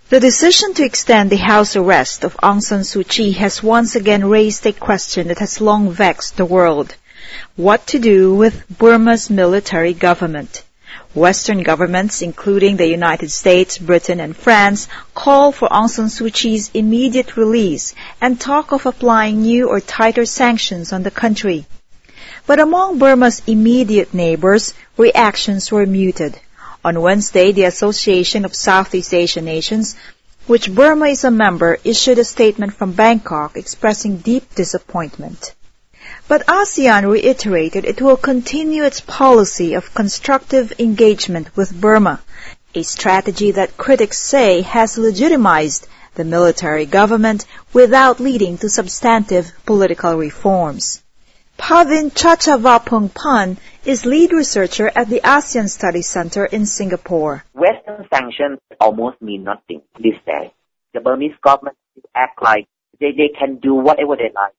The decision to extend the house arrest of Aung San Suu Kyi has once again raised a question that has long vexed the world. What to do with Burma's military government? Western governments, including the United States, Britain, and France, call for Aung San Suu Kyi's immediate release and talk of applying new or tighter sanctions on the country. But among Burma's immediate neighbors, reactions were muted. On Wednesday, the Association of Southeast Asian Nations, which Burma is a member, issued a statement from Bangkok expressing deep disappointment. But ASEAN reiterated it will continue its policy of constructive engagement with Burma, a strategy that critics say has legitimized the military government without leading to substantive political reforms. Pavin Chachavapongpan is lead researcher at the ASEAN Studies Center in Singapore. Western sanctions almost mean nothing these days. The Burmese government act like they can do whatever they like.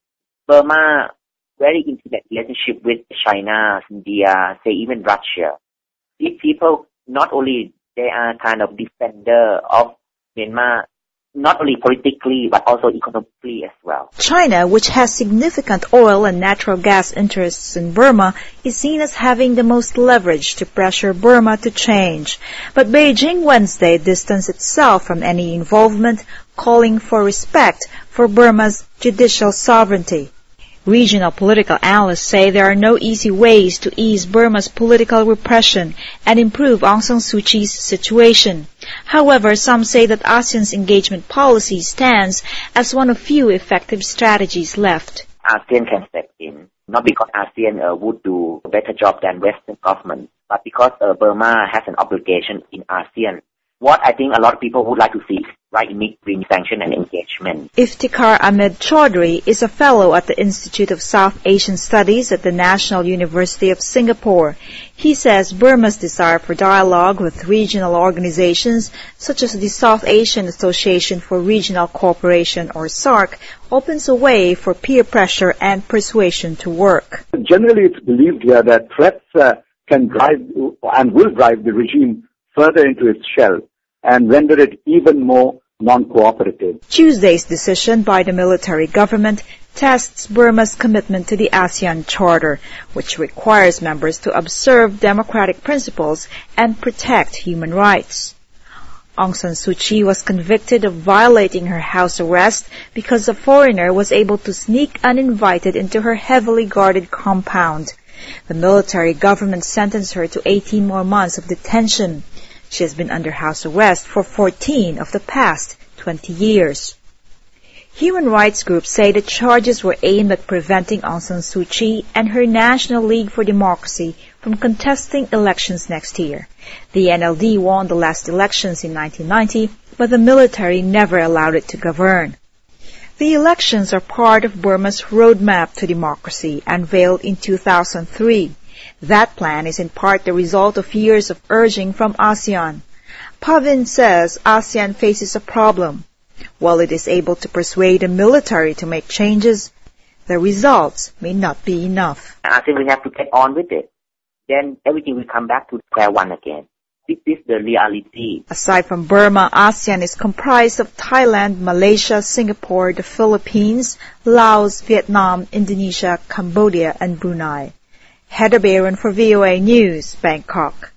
Burma very intimate relationship with China, India, say even Russia. These people, not only they are kind of defender of Myanmar, not only politically but also economically as well. China, which has significant oil and natural gas interests in Burma, is seen as having the most leverage to pressure Burma to change. But Beijing Wednesday distanced itself from any involvement, calling for respect for Burma's judicial sovereignty. Regional political analysts say there are no easy ways to ease Burma's political repression and improve Aung San Suu Kyi's situation. However, some say that ASEAN's engagement policy stands as one of few effective strategies left. ASEAN can step in, not because ASEAN would do a better job than Western government, but because Burma has an obligation in ASEAN. What I think a lot of people would like to see is right in between sanction and engagement. Iftikhar Ahmed Chaudhry is a fellow at the Institute of South Asian Studies at the National University of Singapore. He says Burma's desire for dialogue with regional organizations such as the South Asian Association for Regional Cooperation or SAARC opens a way for peer pressure and persuasion to work. Generally, it's believed here that threats can drive and will drive the regime further into its shell and render it even more non-cooperative. Tuesday's decision by the military government tests Burma's commitment to the ASEAN Charter, which requires members to observe democratic principles and protect human rights. Aung San Suu Kyi was convicted of violating her house arrest because a foreigner was able to sneak uninvited into her heavily guarded compound. The military government sentenced her to 18 more months of detention. She has been under house arrest for 14 of the past 20 years. Human rights groups say the charges were aimed at preventing Aung San Suu Kyi and her National League for Democracy from contesting elections next year. The NLD won the last elections in 1990, but the military never allowed it to govern. The elections are part of Burma's roadmap to democracy, unveiled in 2003. That plan is in part the result of years of urging from ASEAN. Pavin says ASEAN faces a problem. While it is able to persuade the military to make changes, the results may not be enough. I think we have to get on with it. Then everything will come back to square one again. This is the reality. Aside from Burma, ASEAN is comprised of Thailand, Malaysia, Singapore, the Philippines, Laos, Vietnam, Indonesia, Cambodia, and Brunei. Heather Barron for VOA News, Bangkok.